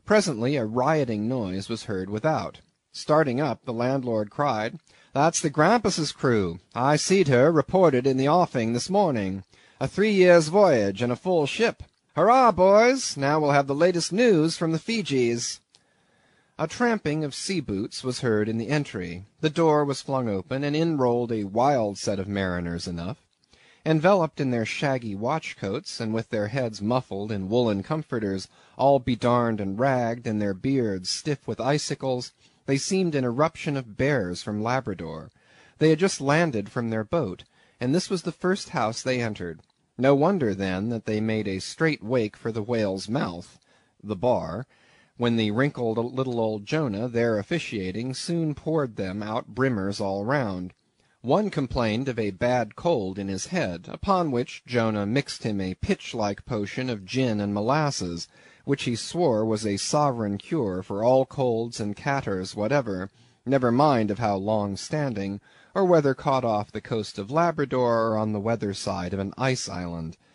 Presently a rioting noise was heard without. Starting up, the landlord cried, "That's the Grampus's crew. I see'd her reported in the offing this morning. A 3 years' voyage and a full ship. Hurrah, boys! Now we'll have the latest news from the Feejees." A tramping of sea boots was heard in the entry. The door was flung open, and in rolled a wild set of mariners enough. Enveloped in their shaggy watch coats, and with their heads muffled in woollen comforters, all bedarned and ragged, and their beards stiff with icicles, they seemed an eruption of bears from Labrador. They had just landed from their boat, and this was the first house they entered. No wonder, then, that they made a straight wake for the whale's mouth, the bar, when the wrinkled little old Jonah, there officiating, soon poured them out brimmers all round. One complained of a bad cold in his head, upon which Jonah mixed him a pitch-like potion of gin and molasses, which he swore was a sovereign cure for all colds and catarrhs whatever, never mind of how long-standing, or whether caught off the coast of Labrador or on the weather side of an ice island.